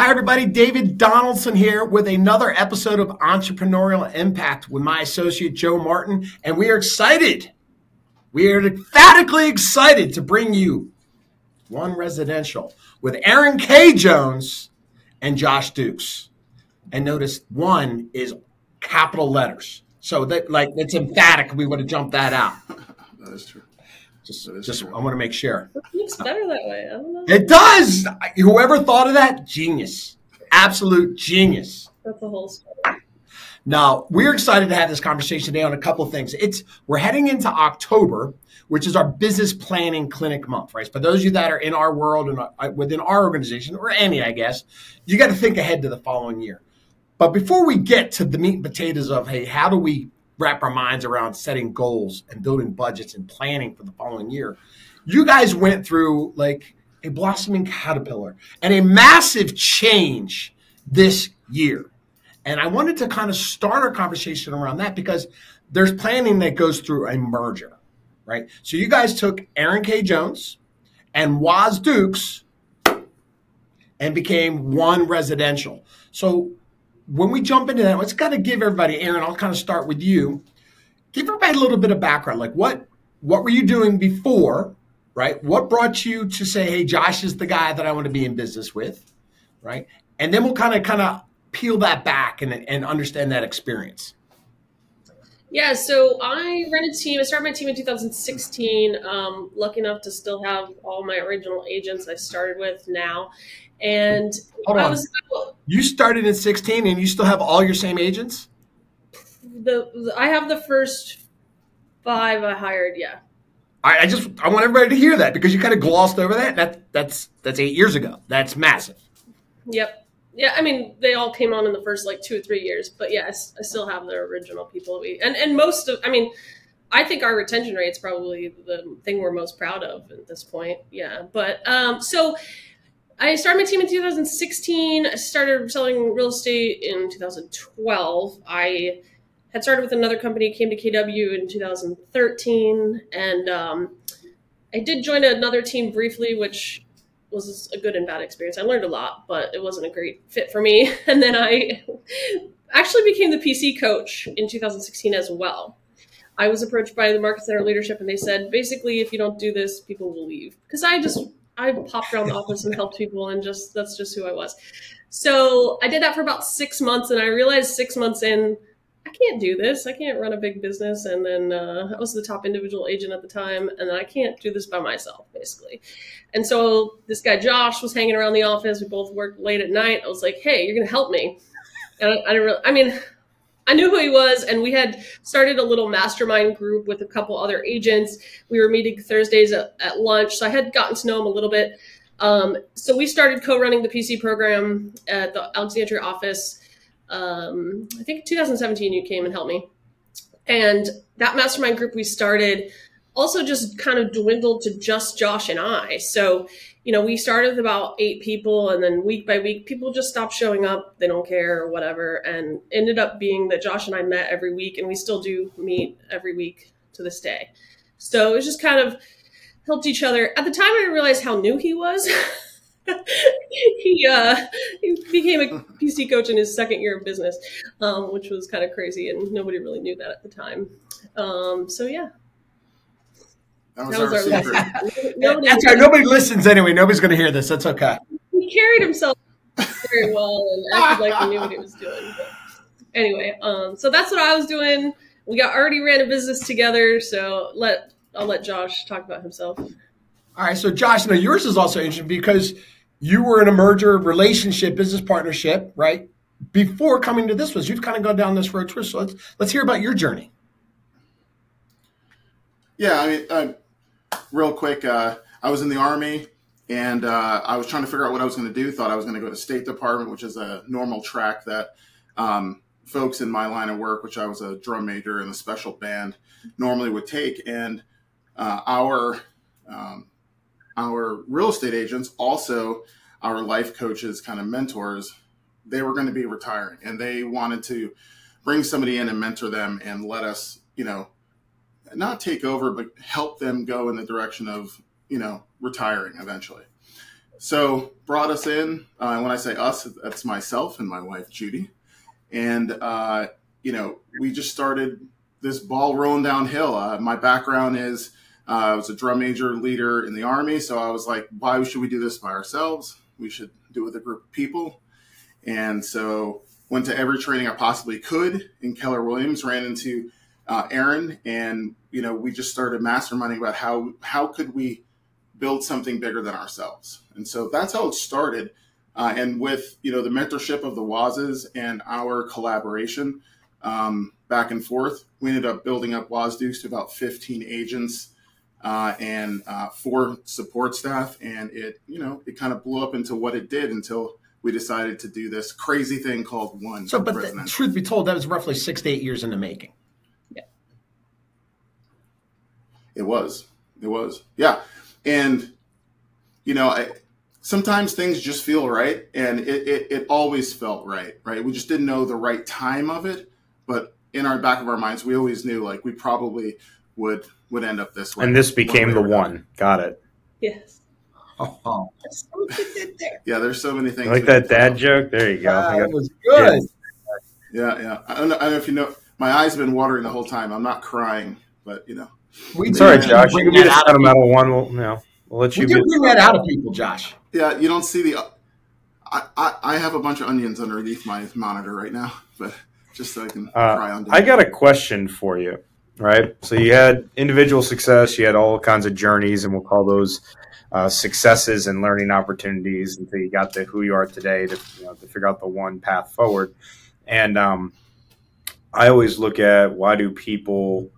Hi, everybody. David Donaldson here with another episode of Entrepreneurial Impact with my associate, Joe Martin. And we are excited. We are emphatically excited to bring you One Residential with Aaron K. Jones and Josh Dukes. And notice one is capital letters. So that, like, it's emphatic. We would have jumped that out. That is true. Just I want to make sure. It looks better that way. I don't know. It does. Whoever thought of that, genius. Absolute genius. That's the whole story. Now, we're excited to have this conversation today on a couple of things. We're heading into October, which is our business planning clinic month, right? For those of you that are in our world and within our organization, or any, I guess, you got to think ahead to the following year. But before we get to the meat and potatoes of, hey, how do we wrap our minds around setting goals and building budgets and planning for the following year, you guys went through like a blossoming caterpillar and a massive change this year. And I wanted to kind of start our conversation around that because there's planning that goes through a merger, right? So you guys took Aaron K. Jones and Waz Dukes and became One Residential. So when we jump into that, let's kind of give everybody, Aaron, I'll kind of start with you. Give everybody a little bit of background. Like what were you doing before, right? What brought you to say, hey, Josh is the guy that I want to be in business with, right? And then we'll kind of peel that back and understand that experience. Yeah, so I ran a team. I started my team in 2016. Lucky enough to still have all my original agents I started with now. And You started in 16 and you still have all your same agents? I have the first 5 I hired, yeah. I want everybody to hear that because you kind of glossed over that. That's 8 years ago. That's massive. Yep. Yeah, I mean, they all came on in the first 2 or 3 years, but yeah, I still have the original people. And most of, I mean, I think our retention rate is probably the thing we're most proud of at this point. Yeah, but so I started my team in 2016. I started selling real estate in 2012. I had started with another company, came to KW in 2013, and I did join another team briefly, which was a good and bad experience. I learned a lot, but it wasn't a great fit for me. And then I actually became the PC coach in 2016 as well. I was approached by the Market Center leadership, and they said, basically, if you don't do this, people will leave. Because I popped around the office and helped people, and that's just who I was. So I did that for about 6 months, and I realized 6 months in, I can't do this. I can't run a big business. And then I was the top individual agent at the time, and I can't do this by myself, basically. And so this guy, Josh, was hanging around the office. We both worked late at night. I was like, hey, you're going to help me. And I knew who he was, and we had started a little mastermind group with a couple other agents. We were meeting Thursdays at lunch, so I had gotten to know him a little bit. So we started co-running the PC program at the Alexandria office. I think 2017 you came and helped me. And that mastermind group we started also just kind of dwindled to just Josh and I. So, we started with about 8 people, and then week by week, people just stopped showing up. They don't care or whatever. And ended up being that Josh and I met every week, and we still do meet every week to this day. So it was just kind of helped each other. At the time, I didn't realize how new he was. He became a PC coach in his second year of business, which was kind of crazy, and nobody really knew that at the time. So yeah. That was our secret. That's right. Nobody listens anyway. Nobody's going to hear this. That's okay. He carried himself very well and acted like he knew what he was doing. But anyway, so that's what I was doing. We already ran a business together, so I'll let Josh talk about himself. All right. So Josh, yours is also interesting because you were in a merger relationship, business partnership, right? Before coming to this you've kind of gone down this road twist. So let's hear about your journey. Yeah, real quick, I was in the Army, and I was trying to figure out what I was going to do. Thought I was going to go to State Department, which is a normal track that folks in my line of work, which I was a drum major in a special band, normally would take. And our real estate agents, also our life coaches, kind of mentors, they were going to be retiring, and they wanted to bring somebody in and mentor them and let us, not take over, but help them go in the direction of, retiring eventually. So brought us in. When I say us, that's myself and my wife, Judy. And, we just started this ball rolling downhill. My background is I was a drum major leader in the Army. So I was like, why should we do this by ourselves? We should do it with a group of people. And so went to every training I possibly could in Keller Williams, ran into Aaron, and, we just started masterminding about how could we build something bigger than ourselves. And so that's how it started. And with, the mentorship of the Wazes and our collaboration back and forth, we ended up building up WazDukes to about 15 agents and 4 support staff. And it kind of blew up into what it did until we decided to do this crazy thing called One. So, but the truth be told, that was roughly 6 to 8 years in the making. Yeah. It was. Yeah. And, sometimes things just feel right. And it always felt right? We just didn't know the right time of it. But in our back of our minds, we always knew like we probably would end up this way. And this became the one. Got it. Yes. Oh. Yeah, there's so many things. You like that dad joke? There you go. That was good. Yeah. I don't know if you know, my eyes have been watering the whole time. I'm not crying, but It's all right, Josh. You can be the sentimental one. We'll let you bring that out of people, Josh. Yeah, you don't see I have a bunch of onions underneath my monitor right now, but just so I can cry on. I got a question for you, right? So you had individual success, you had all kinds of journeys, and we'll call those successes and learning opportunities until you got to who you are today to figure out the one path forward. And I always look at why do people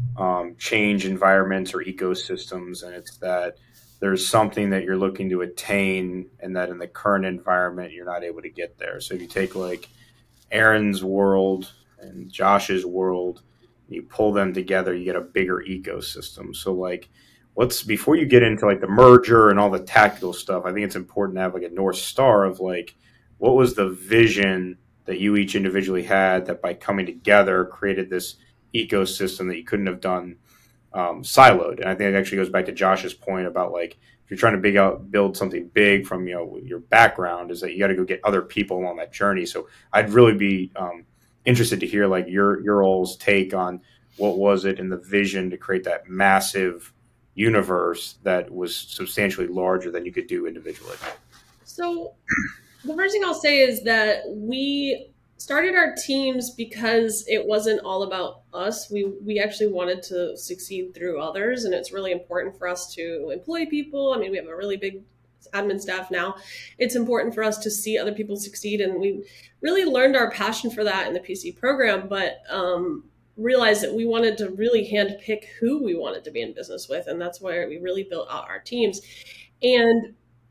change environments or ecosystems, and it's that there's something that you're looking to attain and that in the current environment you're not able to get there. So if you take like Aaron's world and Josh's world, you pull them together, you get a bigger ecosystem. So like before you get into like the merger and all the tactical stuff, I think it's important to have like a North Star of like, what was the vision that you each individually had that by coming together created this ecosystem that you couldn't have done siloed. And I think it actually goes back to Josh's point about like, if you're trying to build something big from, your background, is that you got to go get other people along that journey. So I'd really be interested to hear like your all's take on what was it in the vision to create that massive universe that was substantially larger than you could do individually. So the first thing I'll say is that we started our teams because it wasn't all about us. We actually wanted to succeed through others, and it's really important for us to employ people. I mean, we have a really big admin staff now. It's important for us to see other people succeed, and we really learned our passion for that in the PC program, but realized that we wanted to really handpick who we wanted to be in business with, and that's where we really built out our teams. And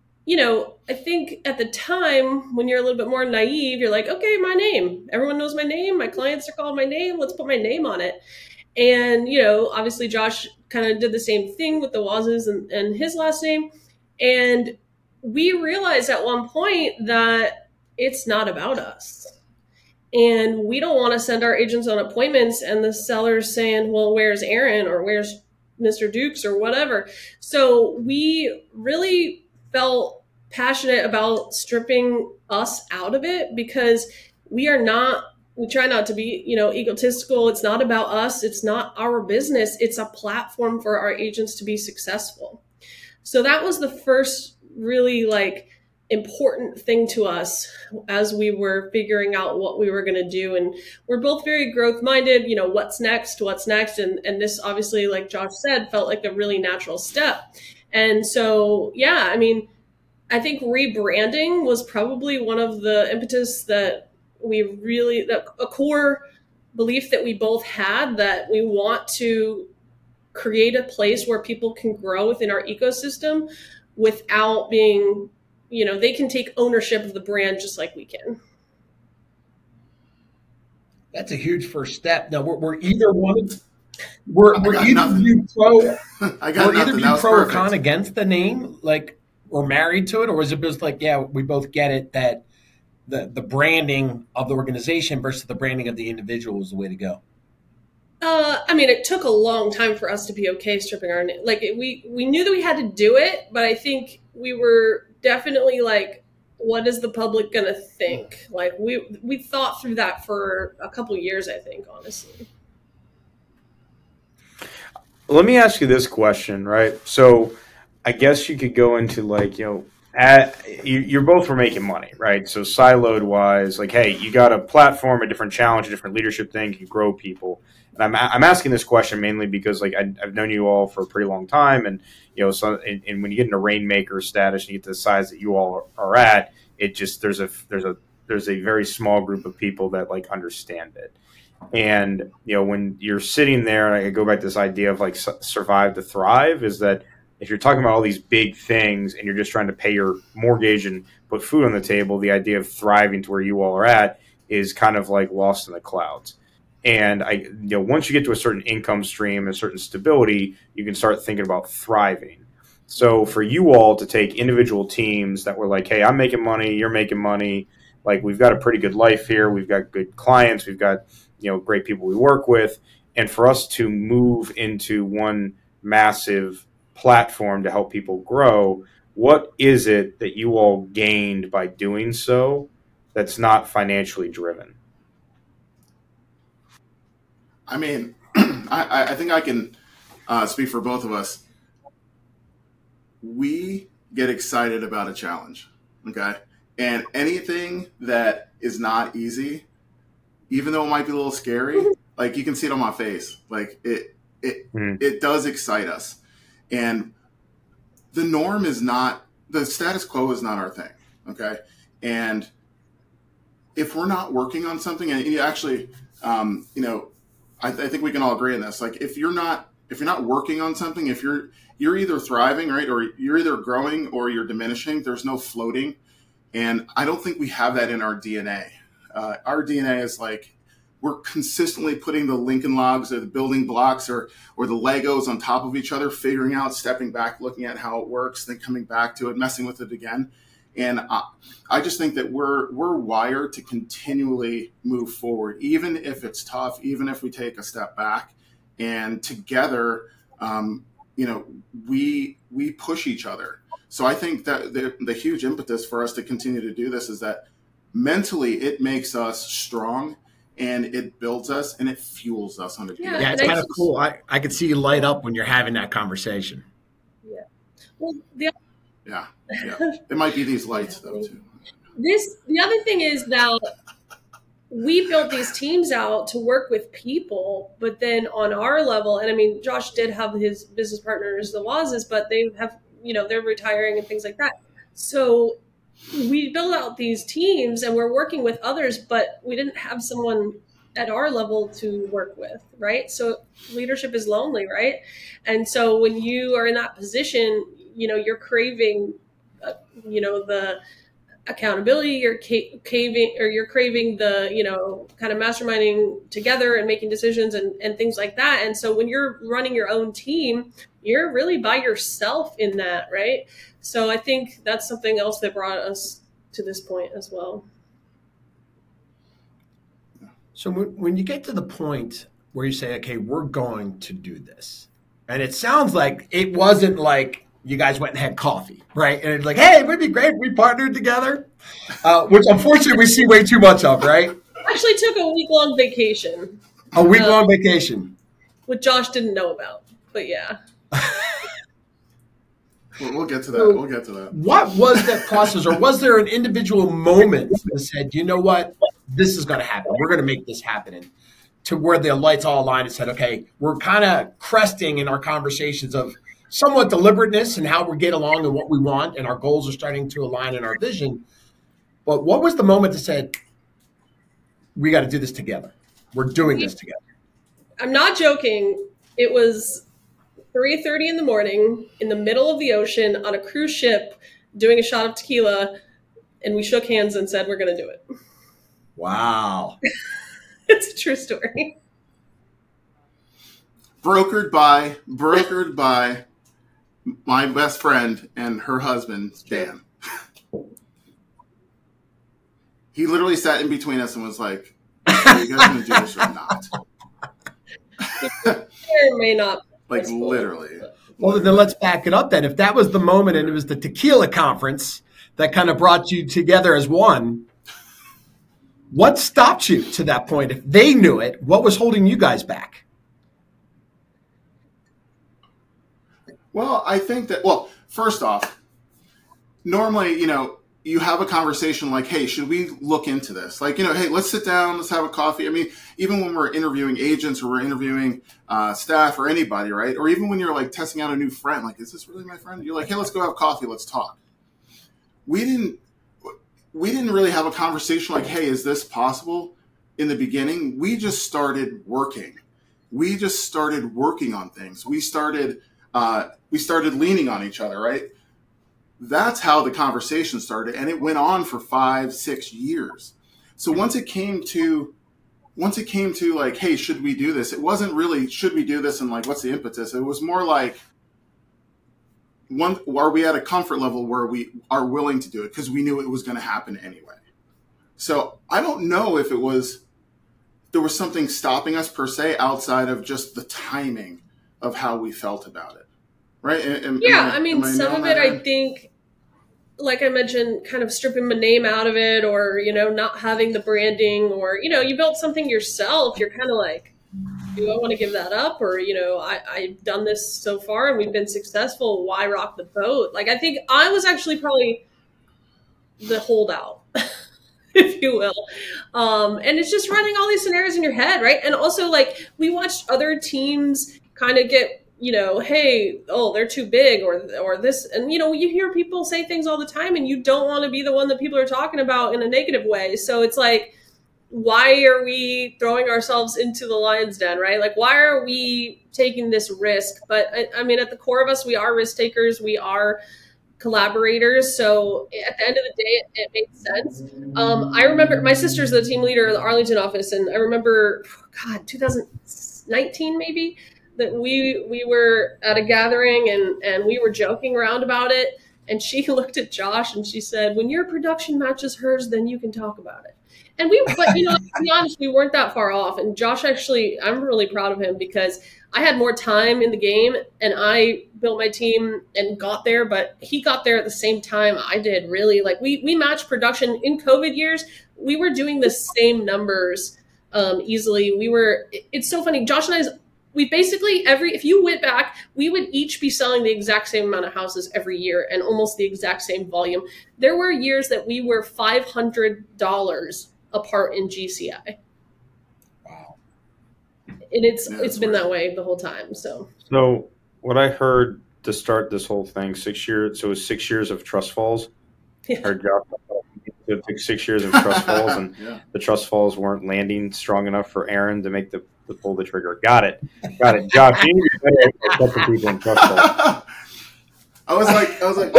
I think at the time when you're a little bit more naive, you're like, okay, my name. Everyone knows my name. My clients are called my name. Let's put my name on it. And, obviously Josh kind of did the same thing with the Wazes and his last name. And we realized at one point that it's not about us. And we don't want to send our agents on appointments and the seller's saying, well, where's Aaron or where's Mr. Dukes or whatever. So we really felt passionate about stripping us out of it because we try not to be, egotistical. It's not about us. It's not our business. It's a platform for our agents to be successful. So that was the first really important thing to us as we were figuring out what we were going to do. And we're both very growth minded, what's next. And this obviously, like Josh said, felt like a really natural step. And so, yeah, I mean, I think rebranding was probably one of the impetus that a core belief that we both had, that we want to create a place where people can grow within our ecosystem without being, they can take ownership of the brand just like we can. That's a huge first step. Now we're either one. We're either you pro. I got we're either nothing. you pro or con against the name, like we're married to it, or is it just like, yeah, we both get it that the branding of the organization versus the branding of the individual is the way to go? I mean, it took a long time for us to be okay stripping our name. Like we knew that we had to do it, but I think we were definitely like, what is the public going to think? Like we thought through that for a couple years, I think, honestly. Let me ask you this question, right? So I guess you could go into like, you're both were making money, right? So siloed wise, like, hey, you got a platform, a different challenge, a different leadership thing, you can grow people. And I'm asking this question mainly because like I've known you all for a pretty long time, and so and when you get into rainmaker status and you get to the size that you all are at, it just there's a very small group of people that like understand it. And when you're sitting there, and I go back to this idea of like survive to thrive, is that if you're talking about all these big things and you're just trying to pay your mortgage and put food on the table, the idea of thriving to where you all are at is kind of like lost in the clouds. And once you get to a certain income stream, a certain stability, you can start thinking about thriving. So for you all to take individual teams that were like, hey, I'm making money, you're making money, like we've got a pretty good life here, we've got good clients, we've got great people we work with, and for us to move into one massive platform to help people grow, what is it that you all gained by doing so that's not financially driven? I mean, I think I can speak for both of us. We get excited about a challenge, okay? And anything that is not easy, even though it might be a little scary, like you can see it on my face, like it does excite us. And the norm is not, the status quo is not our thing, okay? And if we're not working on something, and you actually, I think we can all agree on this. Like if you're not working on something, if you're either thriving, right, or you're either growing or you're diminishing, there's no floating. And I don't think we have that in our DNA. Our DNA is like we're consistently putting the Lincoln Logs or the building blocks or the Legos on top of each other, figuring out, stepping back, looking at how it works, then coming back to it, messing with it again. And I just think that we're wired to continually move forward, even if it's tough, even if we take a step back. And together, we push each other. So I think that the huge impetus for us to continue to do this is that mentally it makes us strong, and it builds us, and it fuels us on a daily basis. Yeah, it's kind of cool. I could see you light up when you're having that conversation. Yeah. Well, Yeah. It might be these lights though too. The other thing is that we built these teams out to work with people, but then on our level, and I mean, Josh did have his business partners, the Wazes, but they have, they're retiring and things like that. So we build out these teams and we're working with others, but we didn't have someone at our level to work with, right? So leadership is lonely, right? And so when you are in that position, you're craving, the accountability, you're craving the, kind of masterminding together and making decisions and things like that. And so when you're running your own team, you're really by yourself in that, right? So I think that's something else that brought us to this point as well. So when you get to the point where you say, okay, we're going to do this, and it sounds like it wasn't like you guys went and had coffee, right? And it's like, hey, it would be great if we partnered together, which unfortunately we see way too much of, right? Actually took a week-long vacation. A week-long vacation. Which Josh didn't know about, but yeah. We'll get to that. What was that process, or was there an individual moment that said, you know what, this is going to happen. We're going to make this happen. And to where the lights all aligned and said, okay, we're kind of cresting in our conversations of somewhat deliberateness and how we get along and what we want, and our goals are starting to align in our vision. But what was the moment that said, we got to do this together? We're doing this together. I'm not joking. It was 3:30 in the morning in the middle of the ocean on a cruise ship doing a shot of tequila, and we shook hands and said, we're going to do it. Wow. It's a true story. Brokered by my best friend and her husband, Dan. He literally sat in between us and was like, are you guys going to do this or not? It may not. Literally. Well, then let's back it up then. If that was the moment and it was the tequila conference, that kind of brought you together as one. What stopped you to that point? If they knew it, what was holding you guys back? Well, I think that, first off, normally, you have a conversation like, hey, should we look into this? Like, hey, let's sit down, let's have a coffee. I mean, even when we're interviewing agents or we're interviewing staff or anybody, right? Or even when you're like testing out a new friend, like, is this really my friend? You're like, hey, let's go have coffee, let's talk. We didn't really have a conversation like, hey, is this possible? In the beginning, we just started working. We just started working on things. We started leaning on each other, right? That's how the conversation started, and it went on for 5-6 years. So once it came to like, hey, should we do this? It wasn't really, should we do this, and like, what's the impetus? It was more like, are we at a comfort level where we are willing to do it because we knew it was going to happen anyway. So I don't know if there was something stopping us per se outside of just the timing of how we felt about it. Right? Some of it, I think, like I mentioned, kind of stripping my name out of it, or, not having the branding, or, you built something yourself. You're kind of like, do I want to give that up? Or, I've done this so far and we've been successful. Why rock the boat? Like, I think I was actually probably the holdout, if you will. And it's just running all these scenarios in your head, right? And also, like, we watched other teams kind of get, hey, they're too big, or this. And, you hear people say things all the time, and you don't want to be the one that people are talking about in a negative way. So it's like, why are we throwing ourselves into the lion's den, right? Like, why are we taking this risk? But I mean, at the core of us, we are risk takers. We are collaborators. So at the end of the day, it made sense. I remember my sister's the team leader of the Arlington office. And I remember, 2019 maybe, that we were at a gathering and we were joking around about it. And she looked at Josh and she said, when your production matches hers, then you can talk about it. And but to be honest, we weren't that far off. And Josh, actually, I'm really proud of him because I had more time in the game and I built my team and got there, but he got there at the same time I did, really. Like, we matched production in COVID years. We were doing the same numbers easily. It's so funny. Josh and I, we basically if you went back, we would each be selling the exact same amount of houses every year and almost the exact same volume. There were years that we were $500 apart in GCI. Wow. And it's been that way the whole time. So what I heard to start this whole thing, 6 years, so it was 6 years of trust falls. Yeah. Our job took 6 years of trust falls, and the trust falls weren't landing strong enough for Aaron to make the pull the trigger. Got it. Josh, you need to be better at accepting people in trust falls. I was like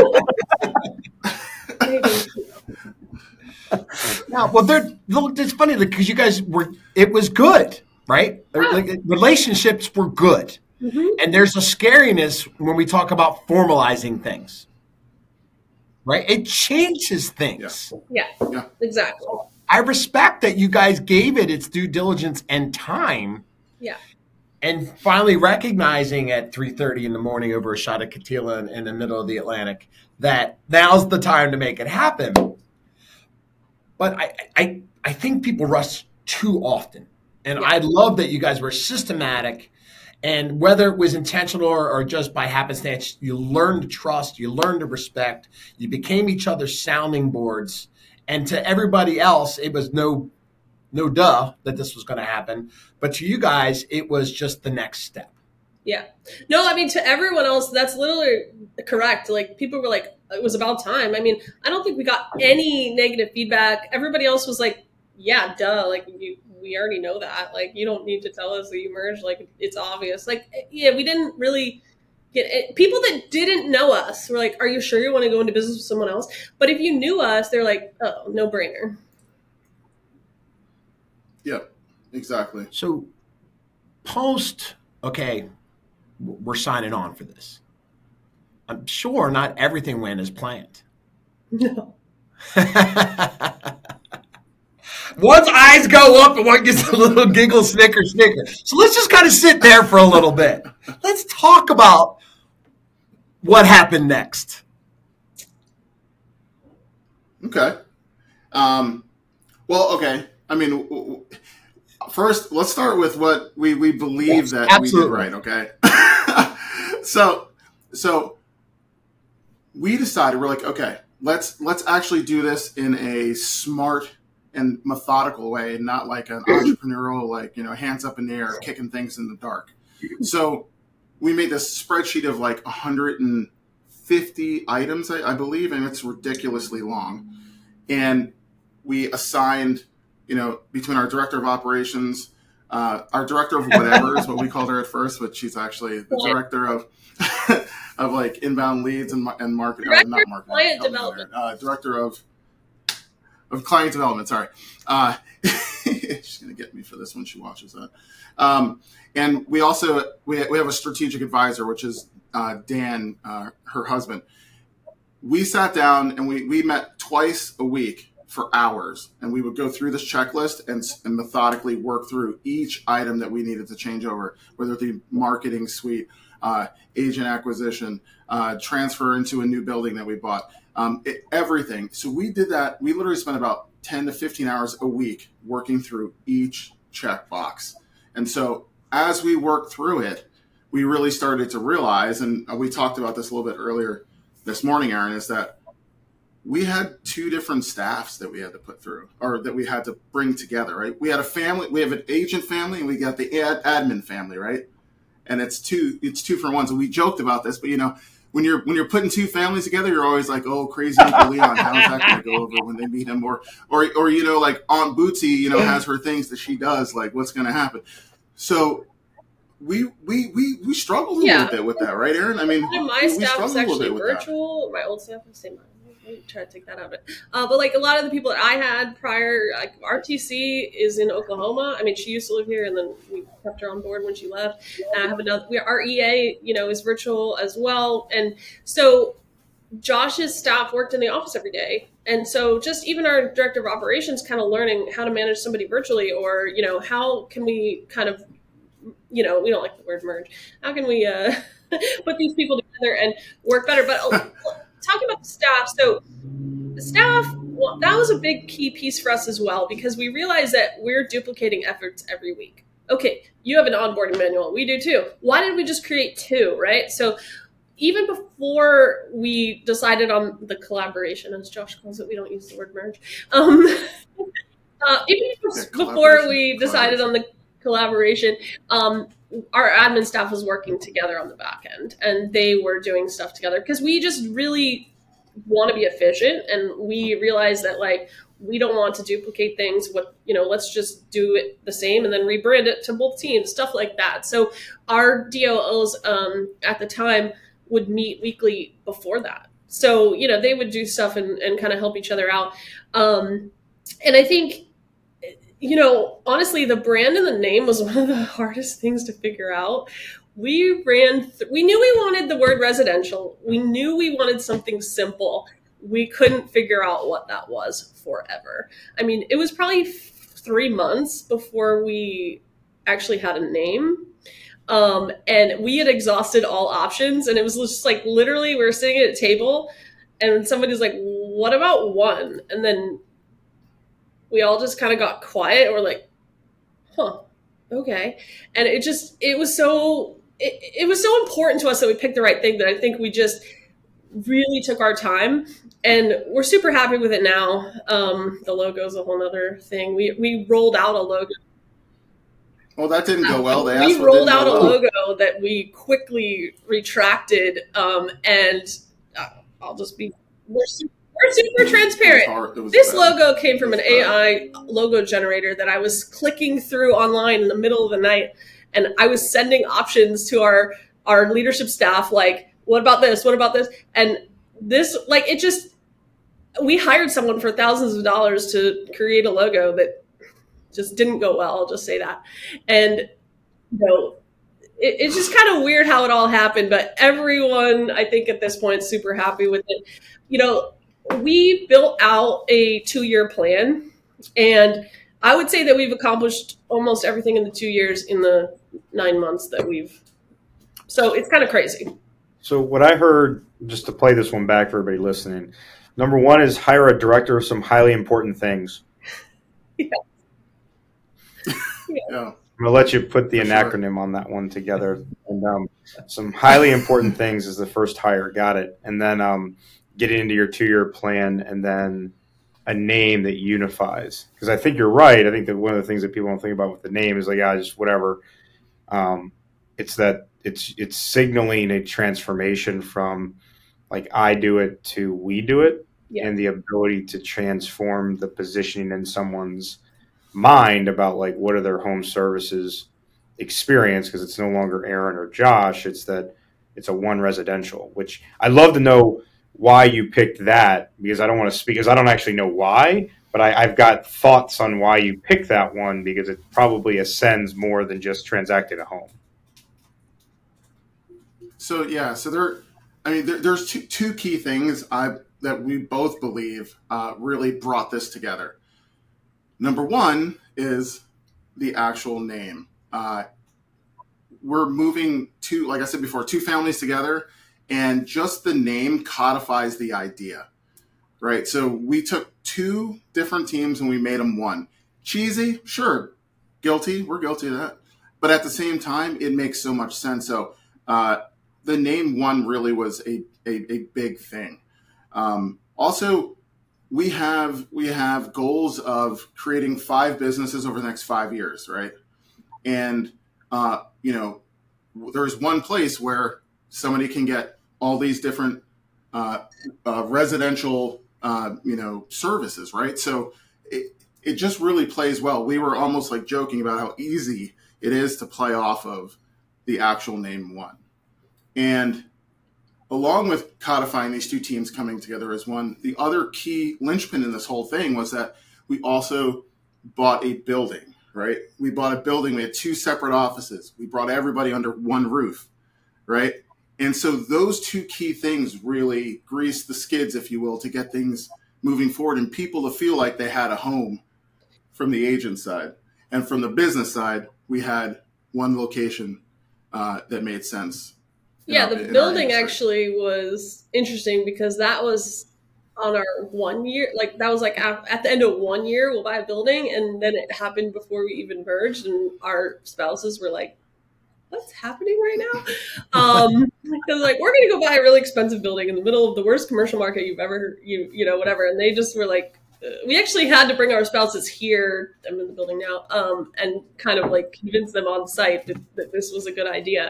Yeah, well, it's funny because you guys it was good, right? Like, relationships were good. Mm-hmm. And there's a scariness when we talk about formalizing things, right? It changes things. Yeah, exactly. I respect that you guys gave it its due diligence and time. Yeah. And finally recognizing at 3:30 in the morning over a shot of tequila in the middle of the Atlantic that now's the time to make it happen. But I think people rush too often. And I love that you guys were systematic. And whether it was intentional or just by happenstance, you learned to trust, you learned to respect, you became each other's sounding boards. And to everybody else, it was no duh that this was going to happen. But to you guys, it was just the next step. Yeah. No, I mean, to everyone else, that's literally correct. Like, people were like, it was about time. I mean, I don't think we got any negative feedback. Everybody else was like, yeah, duh. Like, we already know that. Like, you don't need to tell us that you merged. Like, it's obvious. Like, yeah, we didn't really get it. People that didn't know us were like, are you sure you want to go into business with someone else? But if you knew us, they're like, oh, no brainer. Yeah, exactly. So okay, we're signing on for this. I'm sure not everything went as planned. No. One's eyes go up and one gets a little giggle, snicker. So let's just kind of sit there for a little bit. Let's talk about what happened next. Okay. Well, okay. I mean, first, let's start with what we believe that absolutely. we did right. Okay. So we decided, we're like, okay, let's actually do this in a smart and methodical way, not like an entrepreneurial, like, hands up in the air, kicking things in the dark. So we made this spreadsheet of like 150 items, I believe, and it's ridiculously long. And we assigned, between our director of operations, our director of whatever is what we called her at first, but she's actually the director of of like inbound leads and marketing, not marketing, client development, director of client development. Sorry, she's gonna get me for this when she watches that. And we also we have a strategic advisor, which is Dan, her husband. We sat down and we met twice a week for hours, and we would go through this checklist and methodically work through each item that we needed to change over, whether it be marketing suite, agent acquisition, transfer into a new building that we bought, everything. So we did that. We literally spent about 10 to 15 hours a week working through each checkbox. And so as we worked through it, we really started to realize, and we talked about this a little bit earlier this morning, Aaron, is that we had two different staffs that we had to put through, or that we had to bring together, right? We had a family, we have an agent family, and we got the admin family, right? And it's two for one. So we joked about this, but when you're putting two families together, you're always like, oh, crazy Uncle Leon, how's that going to go over when they meet him? Or like Aunt Bootsy, has her things that she does, like what's going to happen? So we struggled a little bit with that, right, Aaron? I mean, my staff was actually virtual. My old staff was same. I try to take that out of it. But like a lot of the people that I had prior, like RTC is in Oklahoma. I mean, she used to live here, and then we kept her on board when she left. And I have another. Our EA, is virtual as well. And so Josh's staff worked in the office every day. And so just even our director of operations kind of learning how to manage somebody virtually, or, how can we kind of, we don't like the word merge. How can we put these people together and work better? But talking about the staff, so the staff, well, that was a big key piece for us as well, because we realized that we're duplicating efforts every week. Okay, you have an onboarding manual. We do too. Why did we just create two, right? So even before we decided on the collaboration, as Josh calls it, we don't use the word merge. Even before we decided on the collaboration, our admin staff was working together on the back end, and they were doing stuff together because we just really want to be efficient, and we realize that like we don't want to duplicate things. Let's just do it the same and then rebrand it to both teams, stuff like that. So our DOOs at the time would meet weekly before that. So they would do stuff and kind of help each other out. And I think, honestly, the brand and the name was one of the hardest things to figure out. We knew we wanted the word residential. We knew we wanted something simple. We couldn't figure out what that was forever. I mean, it was probably 3 months before we actually had a name. And we had exhausted all options, and it was just like, literally, we were sitting at a table and somebody's like, what about one? And then we all just kind of got quiet. We're like, huh, okay. And it was so important to us that we picked the right thing, that I think we just really took our time, and we're super happy with it now. The logo is a whole nother thing. We rolled out a logo. Well, that didn't go well. We rolled out a logo that we quickly retracted, and I'll just be, we're super transparent. This logo came from an AI logo generator that I was clicking through online in the middle of the night, and I was sending options to our leadership staff, like, what about this? What about this? And this, like, we hired someone for thousands of dollars to create a logo that just didn't go well. I'll just say that. And, it's just kind of weird how it all happened, but everyone, I think at this point, is super happy with it. We built out a 2-year plan, and I would say that we've accomplished almost everything in the 2 years in the 9 months that so it's kind of crazy. So what I heard, just to play this one back for everybody listening, Number one is hire a director of some highly important things. Yeah. Yeah. I'm going to let you put the For acronym on that one together. And some highly important things is the first hire. Got it. And then getting into your 2-year plan, and then a name that unifies. Because I think you're right. I think that one of the things that people don't think about with the name is like, just whatever. It's that it's signaling a transformation from like I do it to we do it, Yeah. and the ability to transform the positioning in someone's mind about like what are their home services experience, because it's no longer Aaron or Josh, it's that it's a one residential, which I'd love to know why you picked that, because I don't want to speak, because I don't actually know why, but I've got thoughts on why you picked that one, because it probably ascends more than just transacting a home. So there's two key things that we both believe really brought this together. Number one is the actual name. We're moving like I said before, two families together, and just the name codifies the idea, right? So we took two different teams and we made them one. Cheesy, sure, guilty, we're guilty of that, but at the same time, it makes so much sense. So the name one really was a big thing. Also, we have goals of creating 5 businesses over the next 5 years, right? And there's one place where somebody can get all these different residential services, right? So it just really plays well. We were almost like joking about how easy it is to play off of the actual name one. And along with codifying these two teams coming together as one, the other key linchpin in this whole thing was that we also bought a building, right? We bought a building. We had 2 separate offices. We brought everybody under one roof, right? And so those two key things really greased the skids, if you will, to get things moving forward and people to feel like they had a home from the agent side. And from the business side, we had one location that made sense. Yeah, the building actually was interesting because that was on our 1 year, like that was like at the end of 1 year, we'll buy a building. And then it happened before we even merged, and our spouses were like, what's happening right now? Because like, we're going to go buy a really expensive building in the middle of the worst commercial market you've ever, whatever. And they just were like, we actually had to bring our spouses here. I'm in the building now, and kind of like convince them on site that this was a good idea.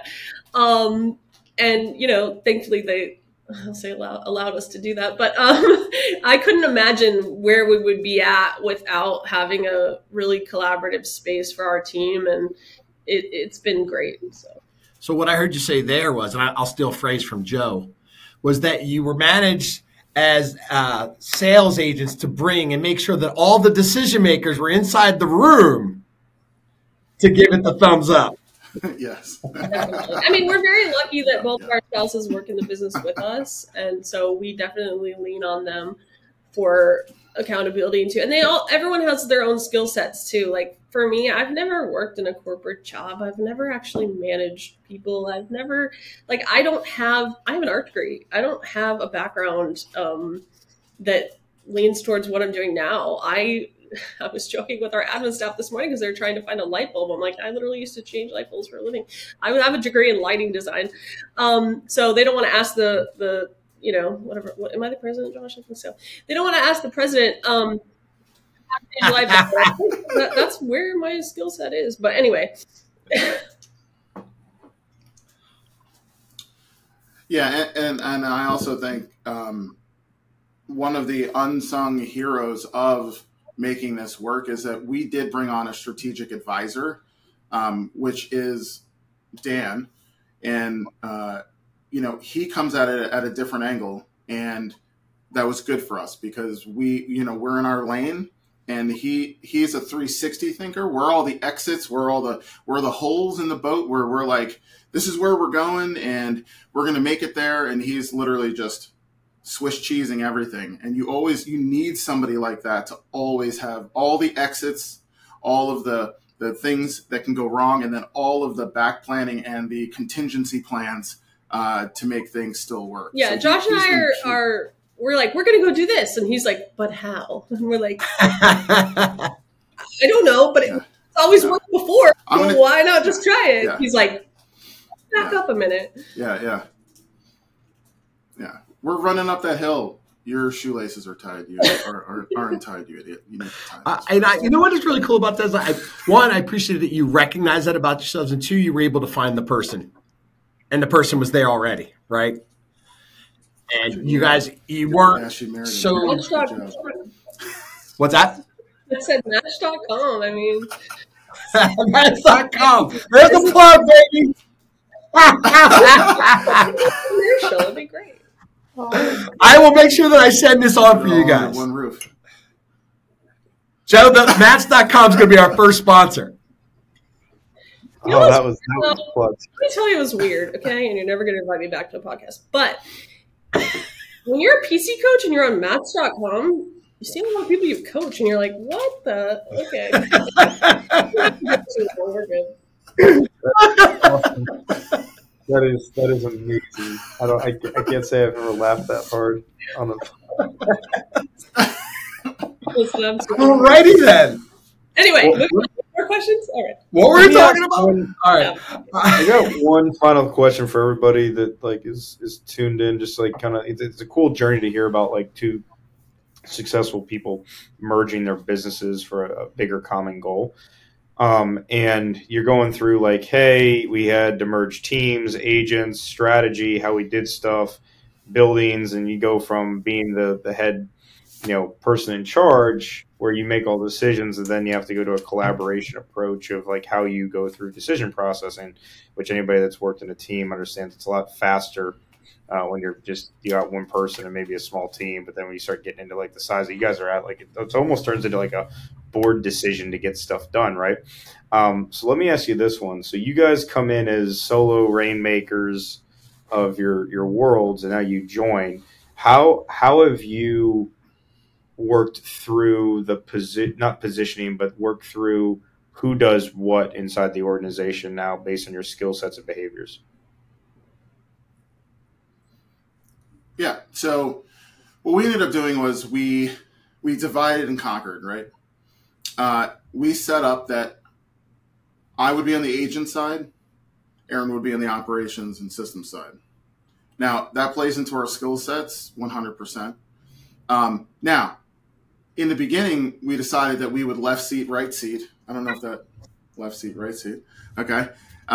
And, thankfully they, I'll say allowed us to do that. But I couldn't imagine where we would be at without having a really collaborative space for our team. And it's been great. So what I heard you say there was, and I'll steal a phrase from Joe, was that you were managed as sales agents to bring and make sure that all the decision makers were inside the room to give it the thumbs up. Yes. Definitely. I mean, we're very lucky that both of our spouses work in the business with us, and so we definitely lean on them for accountability too. And everyone has their own skill sets too. Like for me, I've never worked in a corporate job. I've never actually managed people. I have an art degree. I don't have a background that leans towards what I'm doing now. I was joking with our admin staff this morning because they were trying to find a light bulb. I'm like, I literally used to change light bulbs for a living. I have a degree in lighting design. So they don't want to ask the whatever. What, am I the president, Josh? I think so. They don't want to ask the president. That's where my skill set is. But anyway. Yeah, and I also think one of the unsung heroes of making this work is that we did bring on a strategic advisor, which is Dan, and he comes at it at a different angle, and that was good for us because we're in our lane, and he's a 360 thinker. We're all the exits, we're the holes in the boat where we're like, this is where we're going, and we're going to make it there, and he's literally just Swiss cheesing everything. And you need somebody like that to always have all the exits, all of the things that can go wrong, and then all of the back planning and the contingency plans to make things still work. Yeah, so Josh and I are we're like, we're going to go do this. And he's like, but how? And we're like, I don't know, but it's always worked before. So why not just try it? Yeah. He's like, back up a minute. Yeah. We're running up that hill. Your shoelaces are tied. You aren't tied, you idiot. You need to tie you know what is really cool about this? One, I appreciate that you recognize that about yourselves, and two, you were able to find the person, and the person was there already, right? And you guys, you weren't so. What's that? It said Match.com. I mean, Match.com. There's a plug, baby. Commercial, it'd be great. I will make sure that I send this on for you guys. One roof. Joe, Match.com is going to be our first sponsor. That was plugged. Let me tell you, it was weird, okay? And you're never going to invite me back to a podcast. But when you're a PC coach and you're on Match.com, you see a lot of people you coach, and you're like, what the? Okay. We're good. That is amazing. I can't say I've ever laughed that hard on Alrighty then. Anyway, more questions? All right. What were we talking about? All right. I got one final question for everybody that is tuned in. Just kind of, it's a cool journey to hear about two successful people merging their businesses for a bigger common goal. And you're going through hey, we had to merge teams, agents, strategy, how we did stuff, buildings, and you go from being the head, person in charge where you make all the decisions, and then you have to go to a collaboration approach of how you go through decision processing, which anybody that's worked in a team understands it's a lot faster when you got one person and maybe a small team. But then when you start getting into the size that you guys are at, it almost turns into a board decision to get stuff done, right? So let me ask you this one. So you guys come in as solo rainmakers of your worlds, and now you join. How have you worked through not positioning, but worked through who does what inside the organization now based on your skill sets and behaviors? Yeah. So what we ended up doing was we divided and conquered, right? We set up that I would be on the agent side, Aaron would be on the operations and systems side. Now, that plays into our skill sets 100%. Now, in the beginning, we decided that we would left seat, right seat. I don't know if that left seat, right seat. Okay.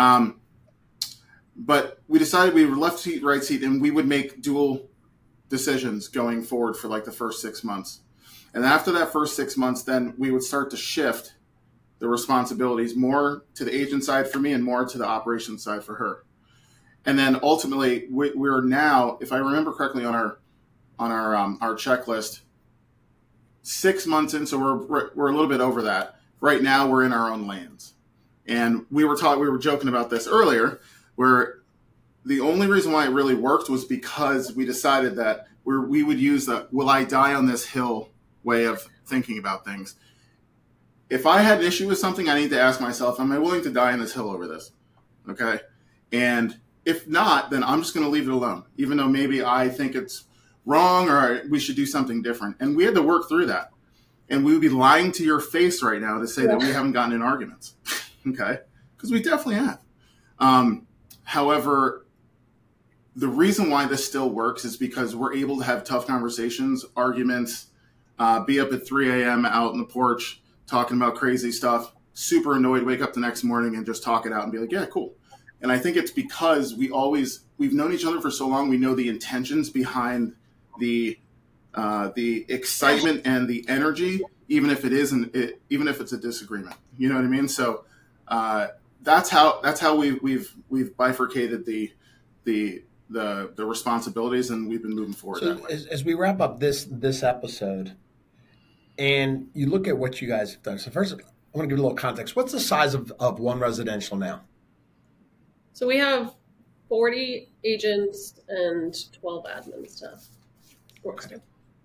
But we decided we would left seat, right seat, and we would make dual decisions going forward for the first 6 months. And after that first 6 months, then we would start to shift the responsibilities more to the agent side for me and more to the operations side for her. And then ultimately, we're now, if I remember correctly, on our checklist, 6 months in, so we're a little bit over that. Right now, we're in our own lanes, and we were joking about this earlier, where the only reason why it really worked was because we decided that we would use the "will I die on this hill" way of thinking about things. If I had an issue with something, I need to ask myself, am I willing to die on this hill over this? Okay, and if not, then I'm just going to leave it alone, even though maybe I think it's wrong or we should do something different. And we had to work through that. And we would be lying to your face right now to say that we haven't gotten in arguments. Okay? Because we definitely have. However, the reason why this still works is because we're able to have tough conversations, arguments, be up at 3 a.m. out on the porch talking about crazy stuff, super annoyed, wake up the next morning and just talk it out and be like, yeah, cool. And I think it's because we've known each other for so long, we know the intentions behind the excitement and the energy, even if it's a disagreement. You know what I mean? So that's how we've bifurcated the responsibilities, and we've been moving forward that way. As we wrap up this episode, and you look at what you guys have done. So first, I want to give a little context. What's the size of One Residential now? So we have 40 agents and 12 admin staff. Okay.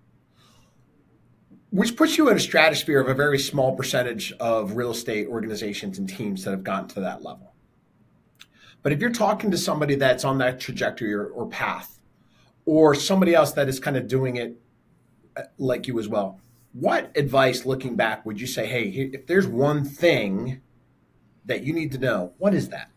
Which puts you in a stratosphere of a very small percentage of real estate organizations and teams that have gotten to that level. But if you're talking to somebody that's on that trajectory or path, or somebody else that is kind of doing it like you as well, what advice, looking back, would you say, hey, if there's one thing that you need to know, what is that?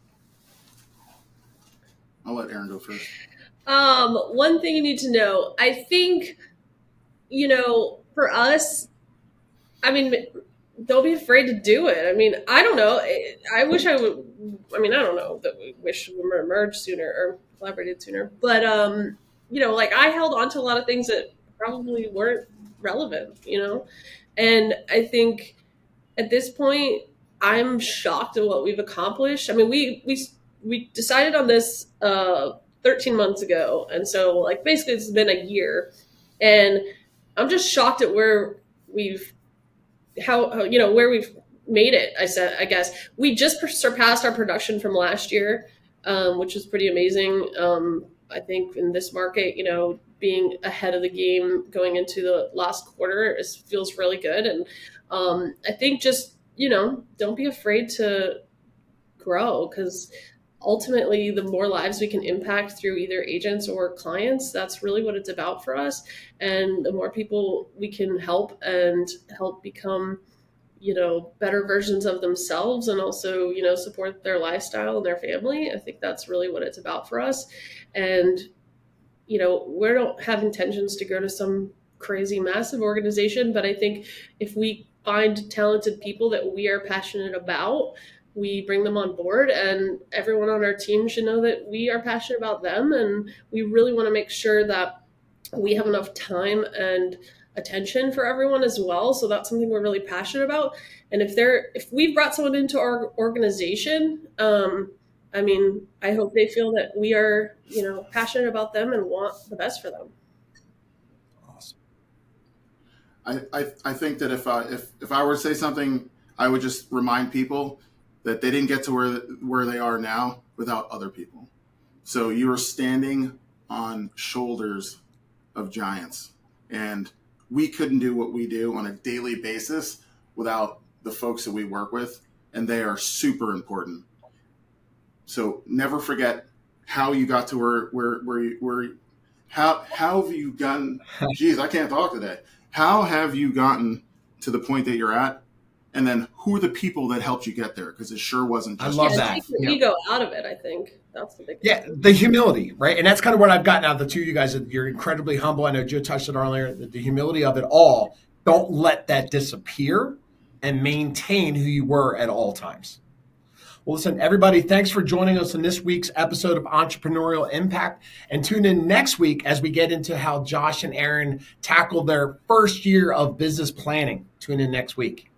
I'll let Erin go first. One thing you need to know, I think, for us, I mean, don't be afraid to do it. I mean, I don't know. I wish I would. I mean, I don't know that we wish we were merged sooner or collaborated sooner. But, like I held on to a lot of things that probably weren't relevant, And I think at this point, I'm shocked at what we've accomplished. I mean, we decided on this 13 months ago. And so, like, basically it's been a year. And I'm just shocked at where we've made it. I guess we just surpassed our production from last year, which is pretty amazing. I think in this market, being ahead of the game going into the last quarter feels really good. And I think just, don't be afraid to grow, because ultimately the more lives we can impact through either agents or clients, that's really what it's about for us. And the more people we can help and help become, better versions of themselves, and also, support their lifestyle and their family, I think that's really what it's about for us. And, we don't have intentions to go to some crazy massive organization, but I think if we find talented people that we are passionate about, we bring them on board, and everyone on our team should know that we are passionate about them. And we really want to make sure that we have enough time and attention for everyone as well. So that's something we're really passionate about. And if we've brought someone into our organization, I hope they feel that we are, passionate about them and want the best for them. Awesome. I think that if I were to say something, I would just remind people that they didn't get to where they are now without other people. So you are standing on shoulders of giants, and we couldn't do what we do on a daily basis without the folks that we work with, and they are super important. So never forget how you got to where how have you gotten, geez, I can't talk today. How have you gotten to the point that you're at? And then who are the people that helped you get there? Because it sure wasn't just. I love that. Take the ego out of it, I think. That's the big thing. Yeah, the humility, right? And that's kind of what I've gotten out of the two of you guys. You're incredibly humble. I know Joe touched on it earlier, the humility of it all. Don't let that disappear, and maintain who you were at all times. Well, listen, everybody, thanks for joining us in this week's episode of Entrepreneurial Impact. And tune in next week as we get into how Josh and Erin tackled their first year of business planning. Tune in next week.